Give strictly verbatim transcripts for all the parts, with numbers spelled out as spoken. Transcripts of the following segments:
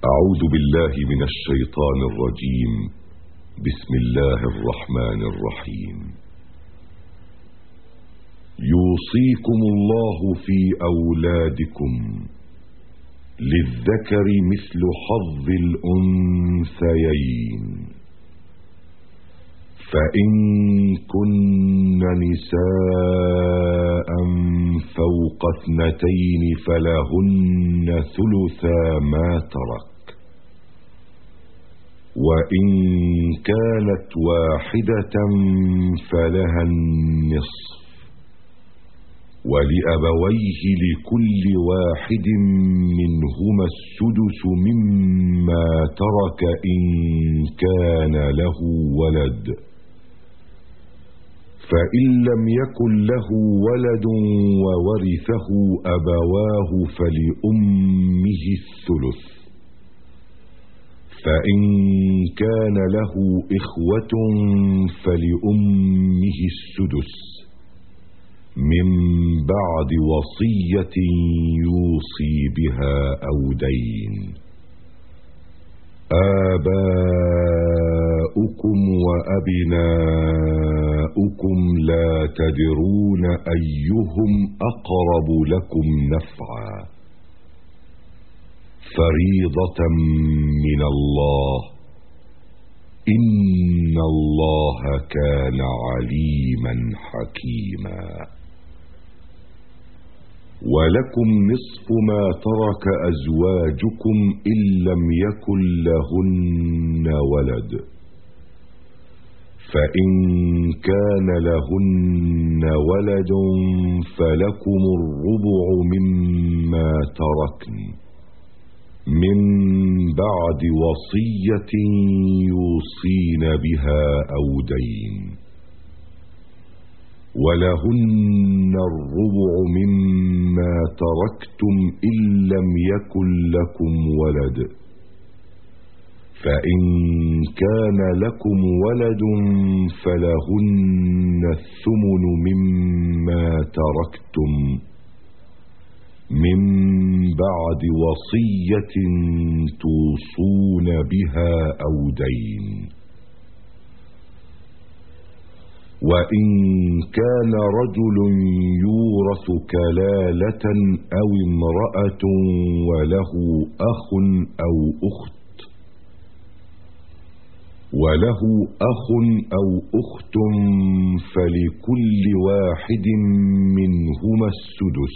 أعوذ بالله من الشيطان الرجيم. بسم الله الرحمن الرحيم. يوصيكم الله في أولادكم للذكر مثل حظ الأنثيين، فإن كن نساء فوق اثنتين فلهن ثلثا ما ترك، وإن كانت واحدة فلها النصف، ولأبويه لكل واحد منهما السدس مما ترك إن كان له ولد، فإن لم يكن له ولد وورثه أبواه فلأمه الثلث، فإن كان له إخوة فلأمه السدس من بعد وصية يوصي بها أو دين. آباؤكم وأبناؤكم لا تدرون أيهم أقرب لكم نفعا، فريضة من الله، إن الله كان عليما حكيما. ولكم نصف ما ترك أزواجكم إن لم يكن لهن ولد، فإن كان لهن ولد فلكم الربع مما تركن من بعد وصية يوصين بها أو دين، ولهن الربع مما تركتم إن لم يكن لكم ولد، فإن كان لكم ولد فلهن الثمن مما تركتم من بعد وصية توصون بها أو دين. وإن كان رجل يورث كلالة أو امرأة وله أخ أو أخت وله أخ أو أخت فلكل واحد منهما السدس،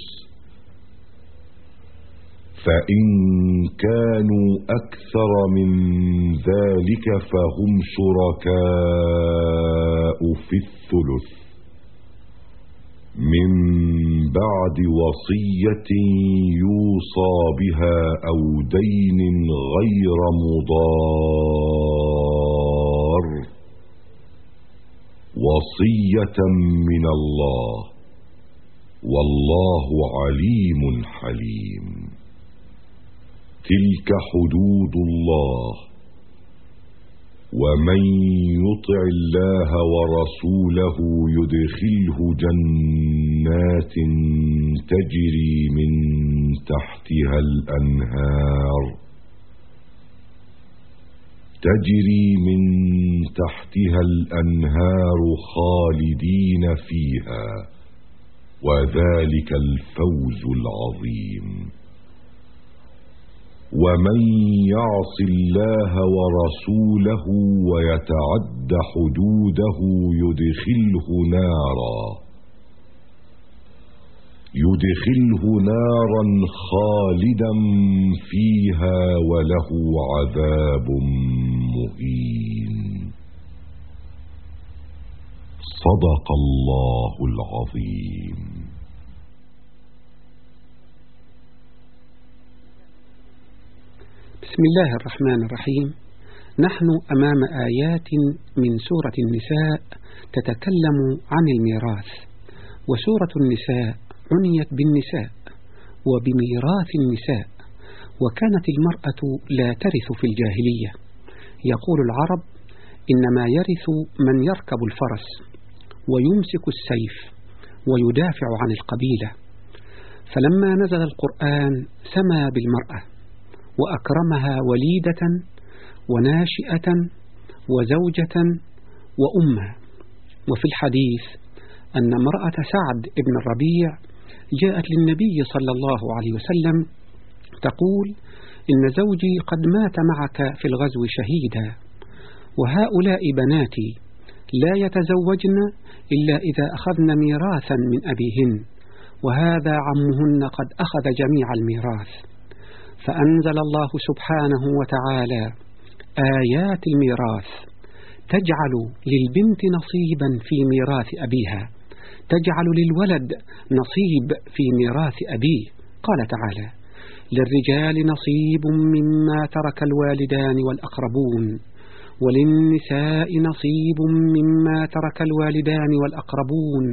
فإن كانوا أكثر من ذلك فهم شركاء في الثلث من بعد وصية يوصى بها أو دين غير مضار، وصية من الله، والله عليم حليم. تلك حدود الله، ومن يطع الله ورسوله يدخله جنات تجري من تحتها الأنهار تجري من تحتها الأنهار خالدين فيها، وذلك الفوز العظيم. ومن يعص الله ورسوله ويتعد حدوده يدخله نارا يدخله نارا خالدا فيها وله عذاب مهين. صدق الله العظيم. بسم الله الرحمن الرحيم. نحن أمام آيات من سورة النساء تتكلم عن الميراث، وسورة النساء عنيت بالنساء وبميراث النساء، وكانت المرأة لا ترث في الجاهلية. يقول العرب: إنما يرث من يركب الفرس ويمسك السيف ويدافع عن القبيلة. فلما نزل القرآن سما بالمرأة وأكرمها وليدة وناشئة وزوجة وأمة. وفي الحديث أن امرأة سعد بن الربيع جاءت للنبي صلى الله عليه وسلم تقول: إن زوجي قد مات معك في الغزو شهيدا، وهؤلاء بناتي لا يتزوجن إلا إذا أخذن ميراثا من أبيهن، وهذا عمهن قد أخذ جميع الميراث. فأنزل الله سبحانه وتعالى آيات الميراث تجعل للبنت نصيبا في ميراث أبيها، تجعل للولد نصيب في ميراث أبيه. قال تعالى: للرجال نصيب مما ترك الوالدان والأقربون، وللنساء نصيب مما ترك الوالدان والأقربون،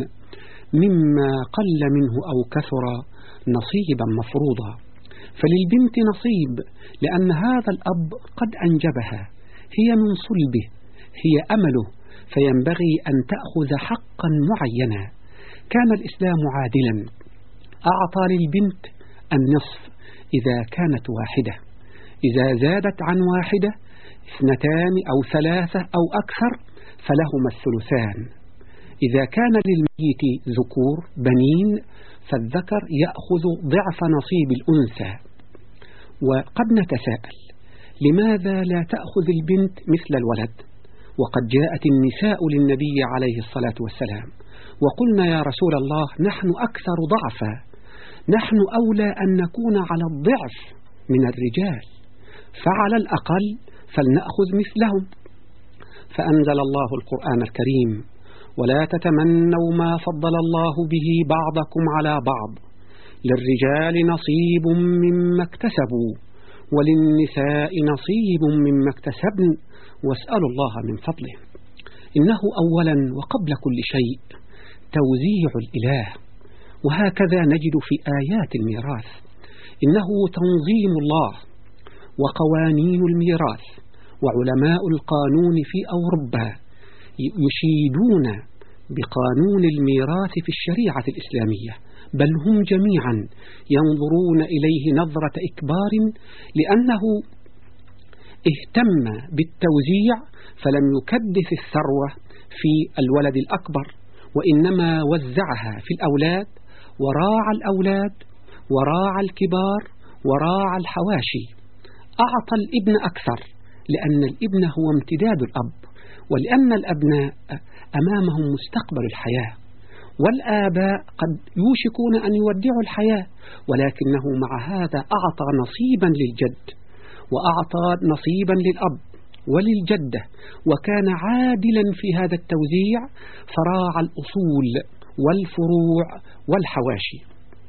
مما قل منه أو كثر نصيبا مفروضا. فللبنت نصيب لأن هذا الأب قد أنجبها، هي من صلبه، هي أمله، فينبغي أن تأخذ حقا معينا. كان الإسلام عادلا، أعطى للبنت النصف إذا كانت واحدة، إذا زادت عن واحدة اثنتان أو ثلاثة أو أكثر فلهما الثلثان. إذا كان للميت ذكور بنين فالذكر يأخذ ضعف نصيب الأنثى. وقد نتساءل: لماذا لا تأخذ البنت مثل الولد؟ وقد جاءت النساء للنبي عليه الصلاة والسلام وقلنا: يا رسول الله، نحن أكثر ضعفا، نحن أولى أن نكون على الضعف من الرجال، فعلى الأقل فلنأخذ مثلهم. فأنزل الله القرآن الكريم: ولا تتمنوا ما فضل الله به بعضكم على بعض، للرجال نصيب مما اكتسبوا وللنساء نصيب مما اكتسبن واسألوا الله من فضله. إنه أولا وقبل كل شيء توزيع الإله، وهكذا نجد في آيات الميراث. إنه تنظيم الله وقوانين الميراث، وعلماء القانون في أوروبا يشيدون بقانون الميراث في الشريعة الإسلامية، بل هم جميعا ينظرون إليه نظرة إكبار، لأنه اهتم بالتوزيع فلم يكدس الثروة في الولد الأكبر، وإنما وزعها في الأولاد، وراعى الأولاد وراعى الكبار وراعى الحواشي. أعطى الابن أكثر لأن الابن هو امتداد الأب، ولأن الأبناء أمامهم مستقبل الحياة، والآباء قد يوشكون أن يودعوا الحياة، ولكنه مع هذا أعطى نصيبا للجد وأعطى نصيبا للأب وللجدة، وكان عادلا في هذا التوزيع، فراعى الأصول والفروع والحواشي.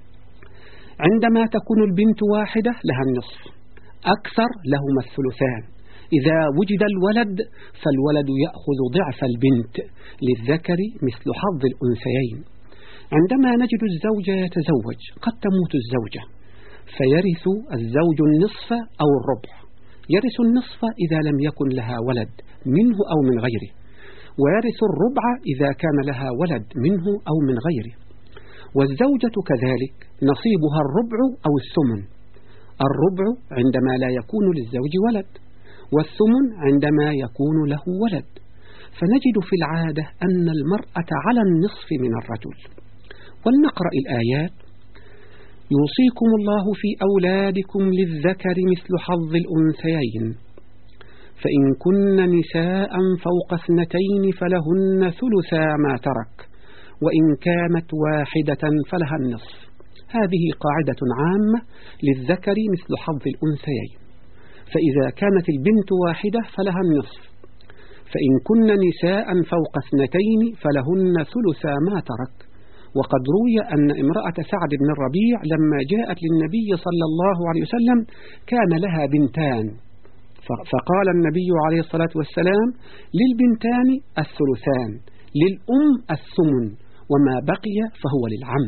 عندما تكون البنت واحدة لها النصف، أكثر لهما الثلثان. إذا وجد الولد فالولد يأخذ ضعف البنت، للذكر مثل حظ الأنثيين. عندما نجد الزوج يتزوج قد تموت الزوجة فيرث الزوج النصف أو الربع، يرث النصف إذا لم يكن لها ولد منه أو من غيره، ويرث الربع إذا كان لها ولد منه أو من غيره. والزوجة كذلك نصيبها الربع أو الثمن، الربع عندما لا يكون للزوج ولد، والثمن عندما يكون له ولد. فنجد في العادة أن المرأة على النصف من الرجل. ولنقرأ الآيات: يوصيكم الله في أولادكم للذكر مثل حظ الأنثيين، فإن كن نساء فوق اثنتين فلهن ثلثا ما ترك، وإن كانت واحدة فلها النصف. هذه قاعدة عامة للذكر مثل حظ الأنثيين، فإذا كانت البنت واحدة فلها النصف، فإن كن نساء فوق اثنتين فلهن ثلثا ما ترك. وقد روي أن امرأة سعد بن الربيع لما جاءت للنبي صلى الله عليه وسلم كان لها بنتان، فقال النبي عليه الصلاة والسلام: للبنتان الثلثان، للأم الثمن، وما بقي فهو للعم.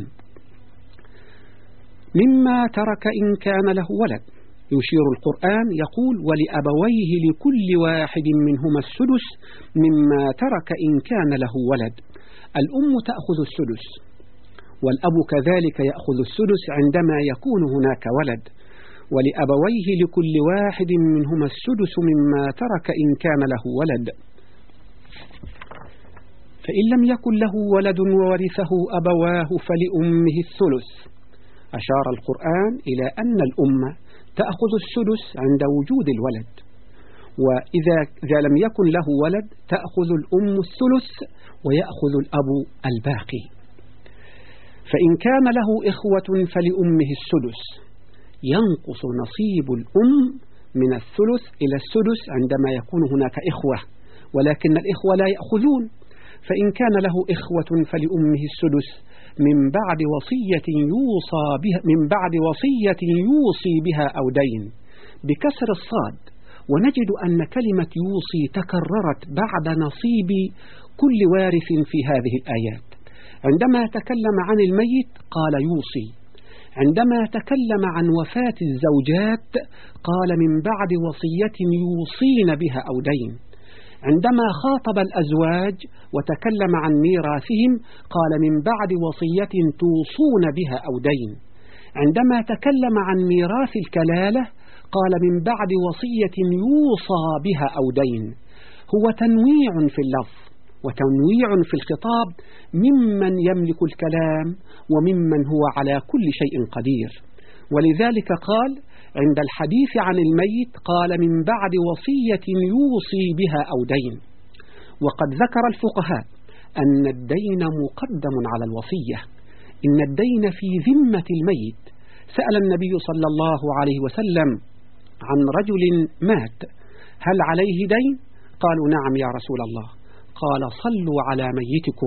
مما ترك إن كان له ولد، يشير القرآن يقول: ولأبويه لكل واحد منهما السدس مما ترك إن كان له ولد. الأم تأخذ السدس، والأب كذلك يأخذ السدس عندما يكون هناك ولد. ولأبويه لكل واحد منهما السدس مما ترك إن كان له ولد، فإن لم يكن له ولد وورثه أبواه فلأمه الثلث. أشار القرآن إلى أن الأمة تأخذ السدس عند وجود الولد، وإذا إذا لم يكن له ولد تأخذ الأم الثلث ويأخذ الأب الباقي. فإن كان له إخوة فلأمه السدس، ينقص نصيب الأم من الثلث إلى السدس عندما يكون هناك إخوة، ولكن الإخوة لا يأخذون. فإن كان له إخوة فلأمه السدس من بعد وصية يوصى بها من بعد وصية يوصي بها أو دين، بكسر الصاد. ونجد أن كلمة يوصي تكررت بعد نصيب كل وارث في هذه الآيات. عندما تكلم عن الميت قال يوصي، عندما تكلم عن وفاة الزوجات قال من بعد وصية يوصين بها أو دين، عندما خاطب الأزواج وتكلم عن ميراثهم قال من بعد وصية توصون بها أو دين، عندما تكلم عن ميراث الكلالة قال من بعد وصية يوصى بها أو دين. هو تنويع في اللفظ وتنويع في الخطاب ممن يملك الكلام وممن هو على كل شيء قدير. ولذلك قال عند الحديث عن الميت قال من بعد وصية يوصي بها أو دين. وقد ذكر الفقهاء أن الدين مقدم على الوصية، إن الدين في ذمة الميت. سأل النبي صلى الله عليه وسلم عن رجل مات هل عليه دين؟ قالوا نعم يا رسول الله. قال صلوا على ميتكم.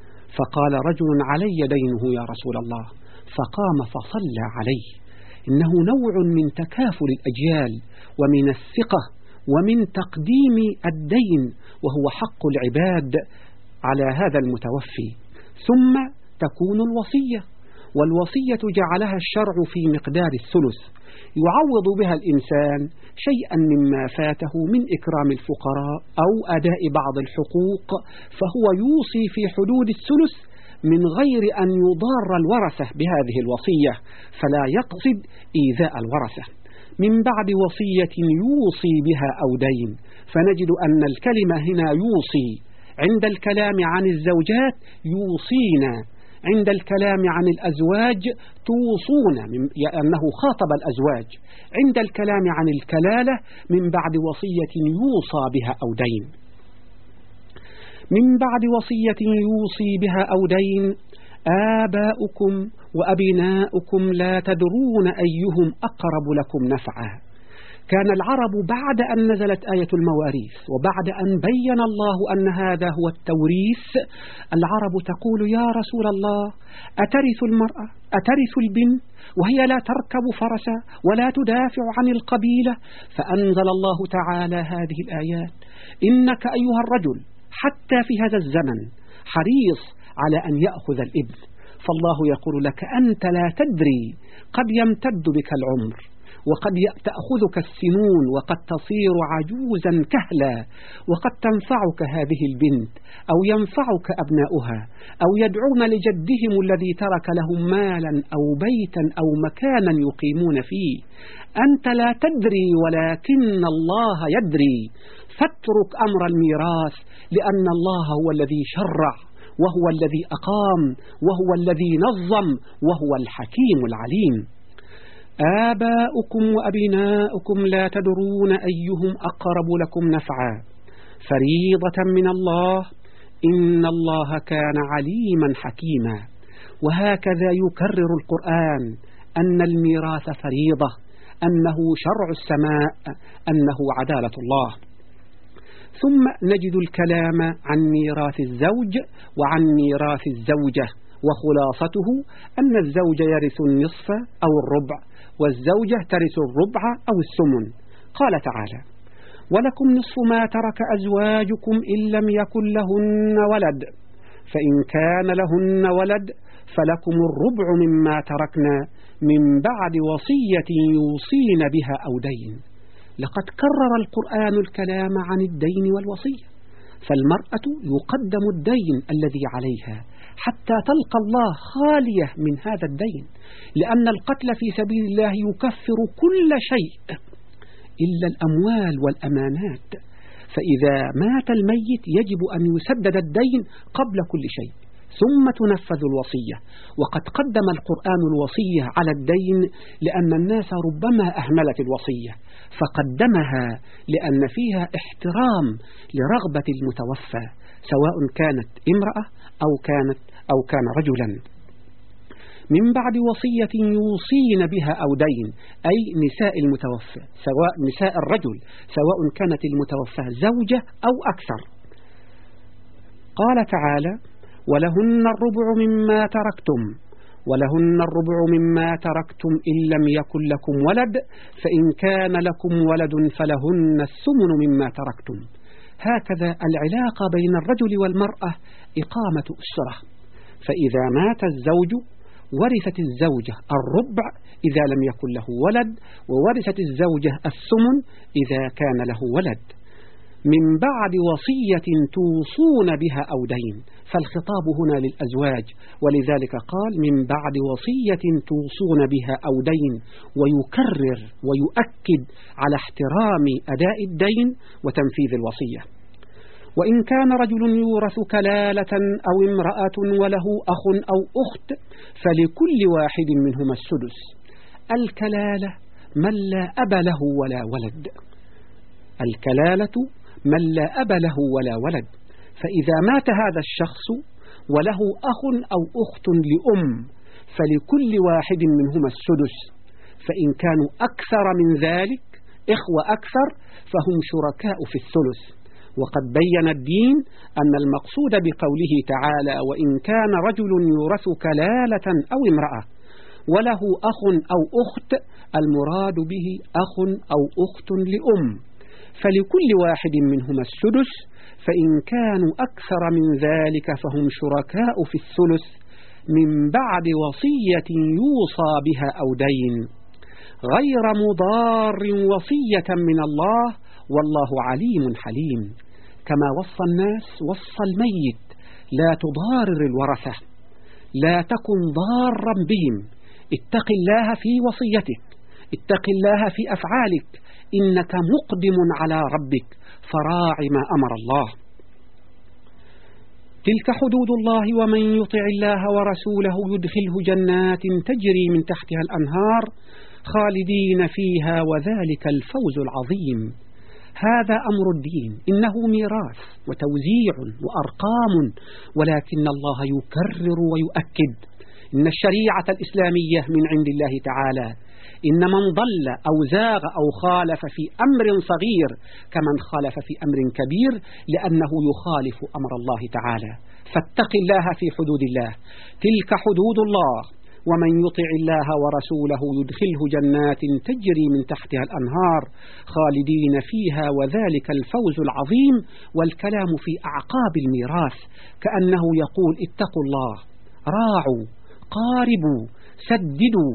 فقال رجل علي دينه يا رسول الله، فقام فصلى عليه. إنه نوع من تكافل الأجيال ومن الثقة ومن تقديم الدين، وهو حق العباد على هذا المتوفي. ثم تكون الوصية، والوصية جعلها الشرع في مقدار الثلث، يعوض بها الإنسان شيئا مما فاته من إكرام الفقراء أو أداء بعض الحقوق، فهو يوصي في حدود الثلث من غير أن يضار الورثة بهذه الوصية، فلا يقصد إيذاء الورثة. من بعد وصية يوصي بها أو دين، فنجد أن الكلمة هنا يوصي، عند الكلام عن الزوجات يوصينا، عند الكلام عن الأزواج توصون لأنه خاطب الأزواج، عند الكلام عن الكلالة من بعد وصية يوصى بها أو دين. من بعد وصية يوصي بها أو دين آباؤكم وأبناؤكم لا تدرون أيهم أقرب لكم نفعا. كان العرب بعد أن نزلت آية المواريث وبعد أن بين الله أن هذا هو التوريث، العرب تقول يا رسول الله أترث المرأة أترث البنت وهي لا تركب فرسا ولا تدافع عن القبيلة؟ فأنزل الله تعالى هذه الآيات: إنك أيها الرجل حتى في هذا الزمن حريص على أن يأخذ الابن، فالله يقول لك أنت لا تدري، قد يمتد بك العمر وقد تأخذك السنون وقد تصير عجوزا كهلا، وقد تنفعك هذه البنت أو ينفعك أبناؤها أو يدعون لجدهم الذي ترك لهم مالا أو بيتا أو مكانا يقيمون فيه. أنت لا تدري ولكن الله يدري، فاترك أمر الميراث لأن الله هو الذي شرع وهو الذي أقام وهو الذي نظم وهو الحكيم العليم. آباؤكم وأبناؤكم لا تدرون أيهم أقرب لكم نفعا فريضة من الله إن الله كان عليما حكيما. وهكذا يكرر القرآن أن الميراث فريضة، أنه شرع السماء، أنه عدالة الله. ثم نجد الكلام عن ميراث الزوج وعن ميراث الزوجة، وخلاصته أن الزوج يرث النصف أو الربع والزوجة ترث الربع أو الثمن. قال تعالى: ولكم نصف ما ترك أزواجكم إن لم يكن لهن ولد، فإن كان لهن ولد فلكم الربع مما تركنا من بعد وصية يوصين بها أو دين. لقد كرر القرآن الكلام عن الدين والوصية، فالمرأة يقدم الدين الذي عليها حتى تلقى الله خالية من هذا الدين، لأن القتل في سبيل الله يكفر كل شيء إلا الأموال والأمانات، فإذا مات الميت يجب أن يسدد الدين قبل كل شيء ثم تنفذ الوصية. وقد قدم القرآن الوصية على الدين لأن الناس ربما أهملت الوصية، فقدمها لأن فيها احترام لرغبة المتوفى سواء كانت امرأة أو كانت أو كان رجلا. من بعد وصية يوصين بها أو دين، أي نساء المتوفى، سواء نساء الرجل سواء كانت المتوفى زوجة أو أكثر. قال تعالى: ولهن الربع مما تركتم ولهن الربع مما تركتم إن لم يكن لكم ولد فإن كان لكم ولد فلهن الثمن مما تركتم. هكذا العلاقة بين الرجل والمرأة إقامة أسرة، فإذا مات الزوج ورثت الزوجة الربع إذا لم يكن له ولد، وورثت الزوجة الثمن إذا كان له ولد، من بعد وصية توصون بها أو دين، فالخطاب هنا للأزواج، ولذلك قال من بعد وصية توصون بها أو دين، ويكرر ويؤكد على احترام أداء الدين وتنفيذ الوصية. وإن كان رجل يورث كلالة أو امرأة وله أخ أو أخت فلكل واحد منهما السدس. الكلالة من لا أب له ولا ولد، الكلالة من لا أب له ولا ولد، فإذا مات هذا الشخص وله أخ أو أخت لأم فلكل واحد منهما السدس، فإن كانوا أكثر من ذلك إخوة أكثر فهم شركاء في الثلث. وقد بين الدين أن المقصود بقوله تعالى: وإن كان رجل يورث كلالة أو امرأة وله أخ أو أخت، المراد به أخ أو أخت لأم، فلكل واحد منهما السدس، فإن كانوا أكثر من ذلك فهم شركاء في الثلث من بعد وصية يوصى بها أو دين، غير مضار وصية من الله والله عليم حليم. كما وصى الناس وصى الميت: لا تضارر الورثة، لا تكن ضارا بهم، اتق الله في وصيتك، اتق الله في أفعالك، إنك مقدم على ربك فراع ما أمر الله. تلك حدود الله ومن يطع الله ورسوله يدخله جنات تجري من تحتها الأنهار خالدين فيها وذلك الفوز العظيم. هذا أمر الدين، إنه ميراث وتوزيع وأرقام، ولكن الله يكرر ويؤكد إن الشريعة الإسلامية من عند الله تعالى، إن من ضل أو زاغ أو خالف في أمر صغير كمن خالف في أمر كبير، لأنه يخالف أمر الله تعالى. فاتق الله في حدود الله، تلك حدود الله، ومن يطع الله ورسوله يدخله جنات تجري من تحتها الأنهار خالدين فيها وذلك الفوز العظيم. والكلام في أعقاب الميراث كأنه يقول: اتقوا الله، راعوا، قاربوا، سددوا.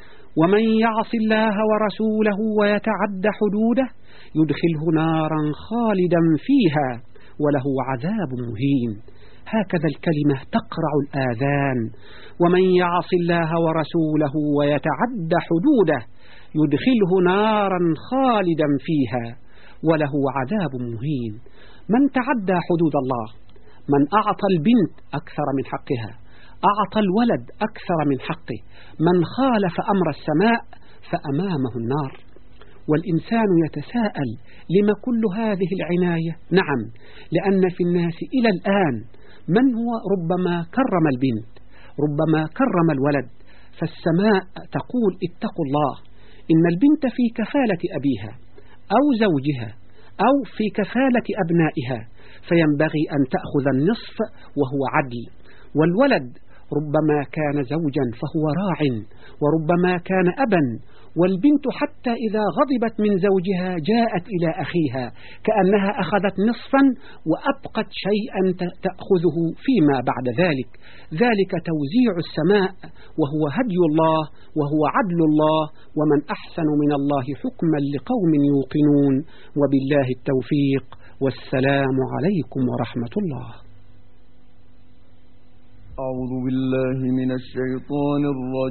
ومن يعص الله ورسوله ويتعد حدوده يدخله نارا خالدا فيها وله عذاب مهين. هكذا الكلمة تقرع الآذان: ومن يعص الله ورسوله ويتعد حدوده يدخله نارا خالدا فيها وله عذاب مهين. من تعدى حدود الله، من أعطى البنت أكثر من حقها، أعطى الولد أكثر من حقه، من خالف أمر السماء فأمامه النار. والإنسان يتساءل: لما كل هذه العناية؟ نعم، لأن في الناس إلى الآن من هو ربما كرم البنت، ربما كرم الولد، فالسماء تقول: اتقوا الله، إن البنت في كفالة أبيها أو زوجها أو في كفالة أبنائها، فينبغي أن تأخذ النصف وهو عدل. والولد ربما كان زوجا فهو راع، وربما كان أبا. والبنت حتى إذا غضبت من زوجها جاءت إلى أخيها كأنها أخذت نصفا وأبقت شيئا تأخذه فيما بعد ذلك. ذلك توزيع السماء، وهو هدي الله، وهو عدل الله، ومن أحسن من الله حكما لقوم يوقنون. وبالله التوفيق، والسلام عليكم ورحمة الله. أعوذ بالله من الشيطان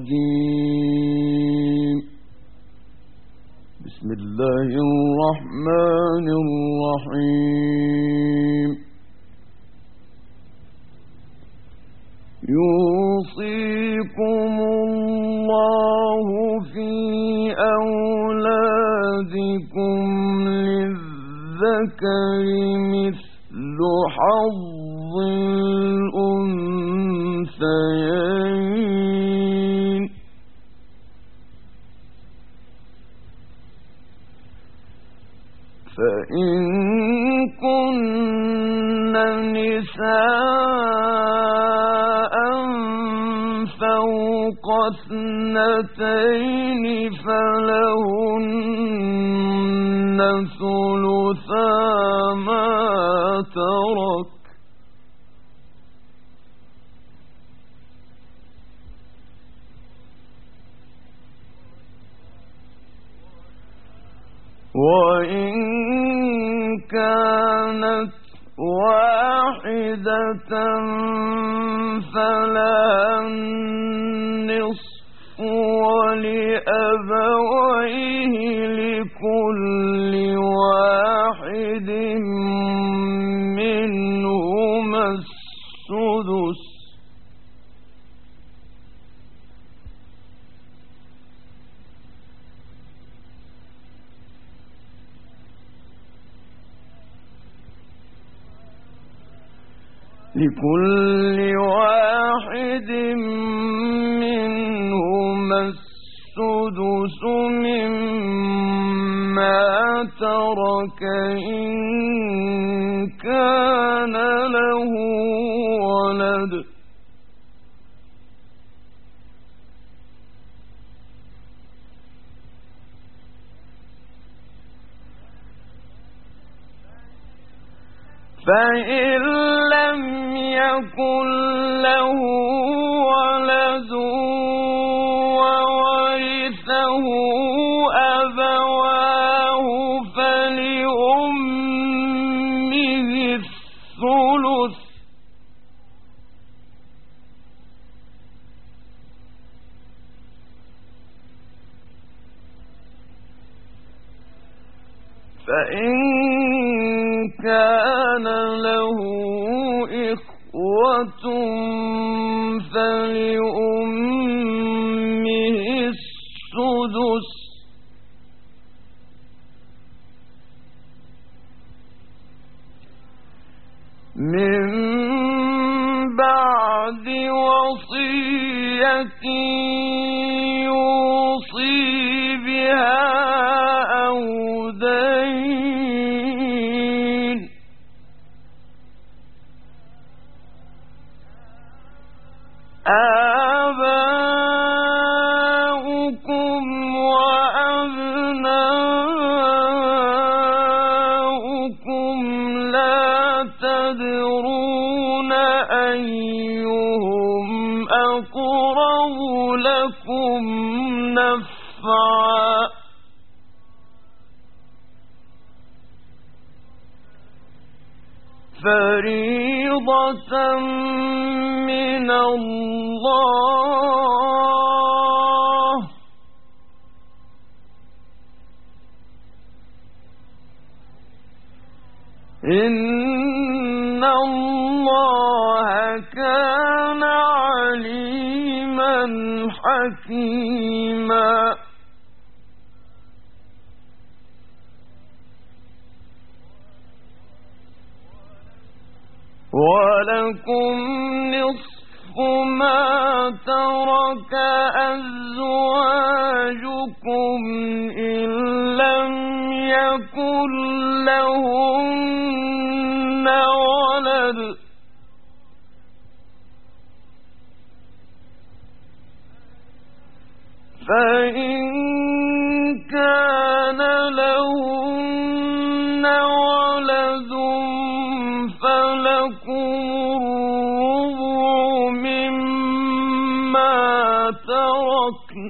الرجيم. بسم الله الرحمن الرحيم. يوصيكم الله في أولادكم للذكر مثل حظ الأنثيين. فإن كن نساء فوق اثنتين فلهن ثلثا ما ترك، وإن كانت واحدة فلها النصف ولأبويه لكل واحد منهما السدس. لكل واحد منهما السدس مما ترك إن كان له ولد. فإن لم يكن له ولد وورثه أبواه فلأمه الثلث. فإن كان له إخوة فلأمه السدس. من بعد وصية يوصي بها أو دين. آباؤكم وأبناؤكم لا تدرون أيهم أقرب لكم نفعا فريضة من الله. إن الله كان عليما حكيما. ولكم نصف ما ترك أزواجكم إن لم يكن لهن ولد، فإن كان لهن ولد فلكم الربع مما تركن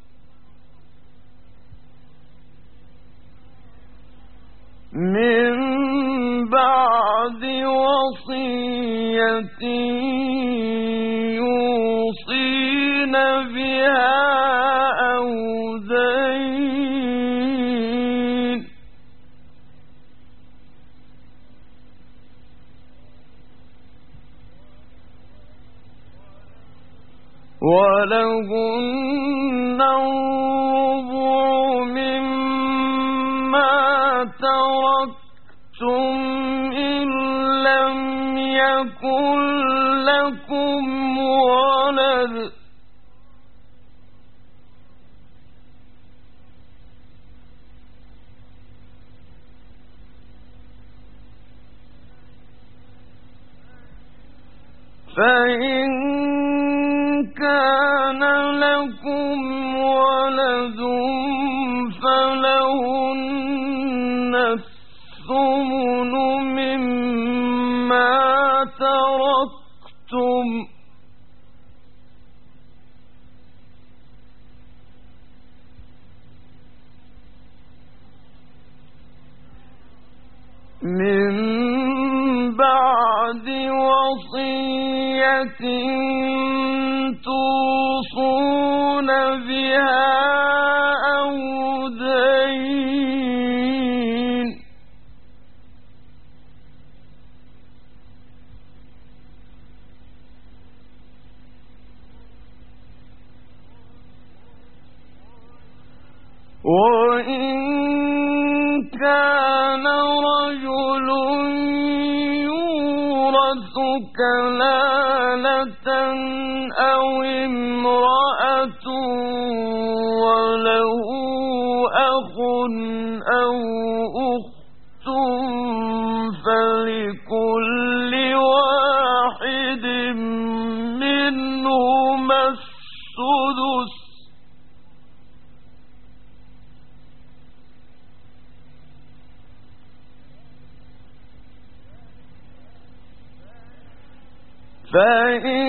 من بعد وصية ولهن الربع مما تركتم إن لم يكن لكم ولد فإن كان لكم ولد فلهن الثمن مما تركتم من بعد وصية توصون بها أو دين وإن كان رجل يورث كلالة أو امرأة وله أخ أو أخت فلكل واحد منهما السدس فإن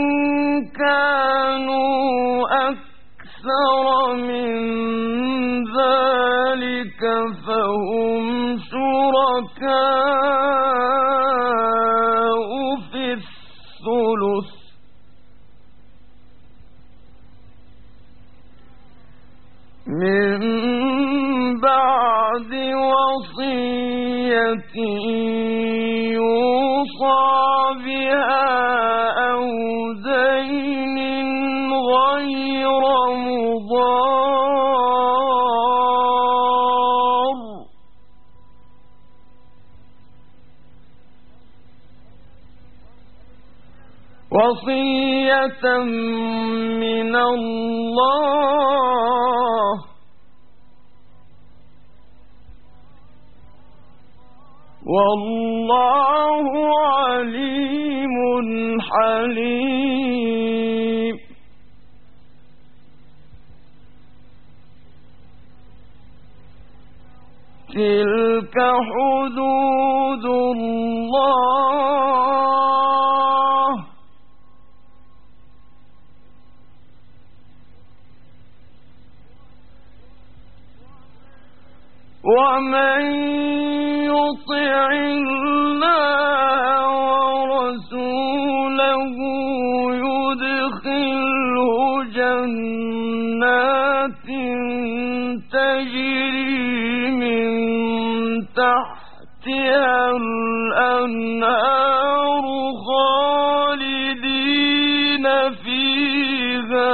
كانوا أكثر من ذلك فهم شركاء في الثلث من بعد وصية يوصى بها أو دين غير مضار وصية من الله والله عليم حليم تلك حدود الله ومن يطع الله ورسوله يدخله جنات تجري من تحتها الأنهار خالدين فيها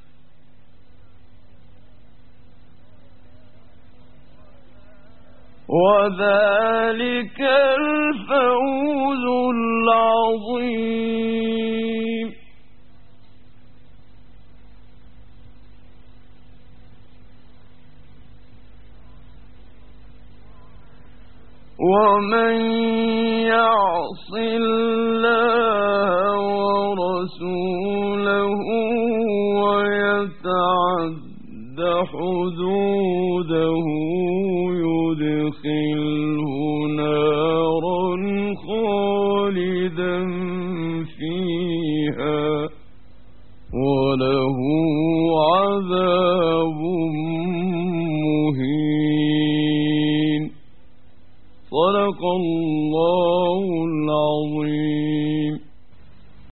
وذلك الفوز العظيم ومن يعص الله ورسوله ويتعد حدوده يدخله نارا خالدا فيها وله عذاب مهين صدق الله العظيم